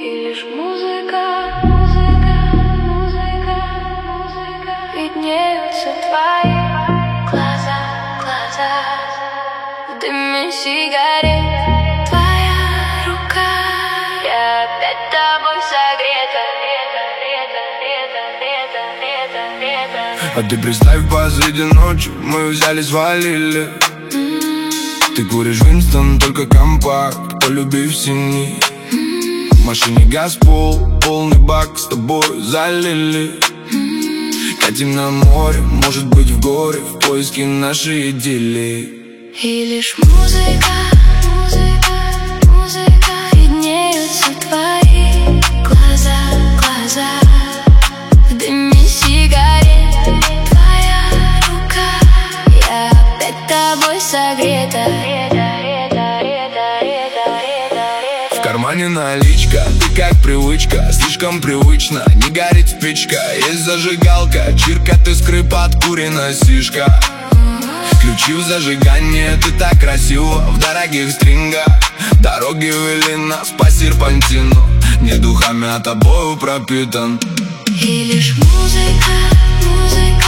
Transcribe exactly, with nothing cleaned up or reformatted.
И лишь музыка, музыка, музыка, музыка. Виднеются твои глаза, глаза в дыме сигарет. Твоя рука, я опять тобой согрета. А ты представь, посреди ночи мы взяли, свалили. mm. Ты куришь Винстон, только компакт, полюбив синий. mm. В машине газ пол, полный бак, с тобой залили. mm. Катим на море, может быть в горе, в поиске нашей идиллии. И лишь музыка, музыка, музыка. Виднеются твои глаза, глаза в дыме сигарет. Твоя рука, я опять тобой согрета. В кармане наличка, ты как привычка, слишком привычно, не горит спичка. Есть зажигалка, чиркает искры, подкурена сишка. Включив зажигание, ты так красиво в дорогих стрингах. Дороги вели нас по серпантину, не духами, а тобою пропитан. И лишь музыка, музыка.